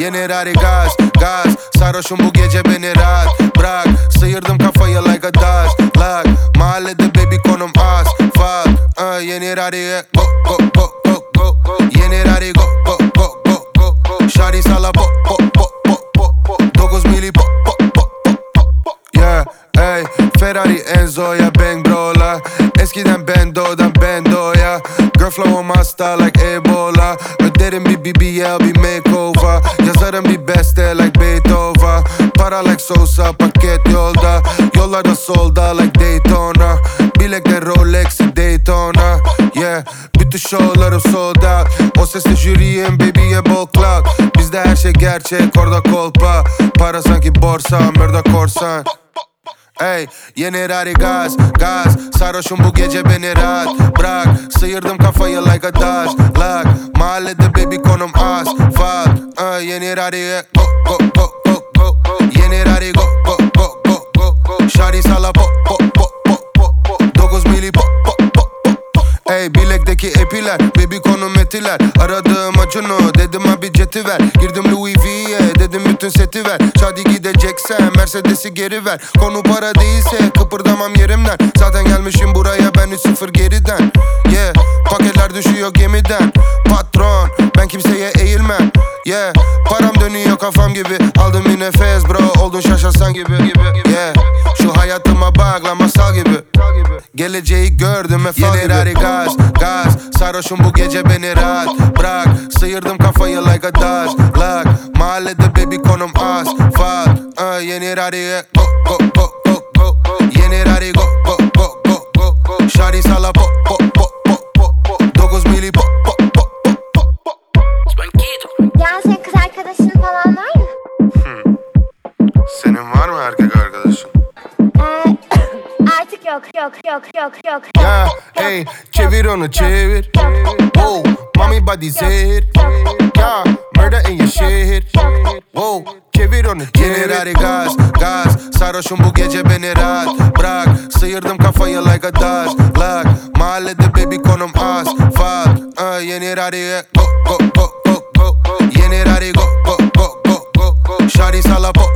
Yeni rari gaz, gaz. Sarhoşum bu gece beni rahat bırak. Sıyırdım kafayı like a dust lock. Mahallede baby konum asfalt. Yeni rari go go go go go go. Yeni rari go go go go go go. Şari sala po po po po po po. 9 mili po po po po po. Yeah, ey Ferrari Enzo'ya bang bro'la. Eskiden Bendo'dan Bendo'ya. Girl flow'um hasta like Ebola. Öderim bir BBL bir makeover. Yazarım bir beste like Beethoven. Para like Sosa paket yolda. Yollarda solda like Daytona. Bilekler Rolex'i Daytona. Yeah, bütün showlarım sold out. O sesle jüriyim baby'ye bol clout. Bizde her şey gerçek orada kolpa. Para sanki borsa murder korsan. Ey yeni rari gaz, gaz. Sarhoşum bu gece beni rahat bırak. Sıyırdım kafayı like a dust lock. Mahallede baby konum asfalt. Yeni rari go go go go go go. Yeni rari go go go go go go. Şari sala po po po po po po. 9 mili po po po po. Ey bilekteki epiler baby konum etiler. Aradığım Acun'u dedim abi jeti ver. Girdim Louis V'ye dedim bütün seti ver. Şadi gideceksen Mercedes'i geri ver. Konu para değilse kıpırdamam yerimden. Zaten gelmişim buraya ben 3-0 geriden. Yeah, paketler düşüyor gemiden. Patron ben kimseye eğilmem. Yeah, param dönüyor kafam gibi. Aldım bir nefes bro oldun şaşırsan gibi. Yeah, şu hayatıma bak lan masal gibi. Geleceği gördüm yeni rari gaz, gaz. Sarhoşum bu gece beni rahat bırak. Sıyırdım kafayı like a dust lock. Mahallede baby konum asfalt. Yeni rari go go go go go go. Yeni rari go go go go go go. Şari sala po po po po po po. 9 mili po po po po po. Ya senin kız arkadaşın falan var mı? Senin var mı erkek arkadaşın? Artık yok. Ya hey çevir onu çevir. Wow, mommy body zehir. Ya murder in your shit. Wow, çevir onu çevir. Yeni rari gaz, gaz. Sarhoşum bu gece beni rahat bırak. Sıyırdım kafayı like a dust lock. Mahallede baby konum asfalt. Yeni rari go go go go go go. Yeni rari go go go go go go. Şari sala po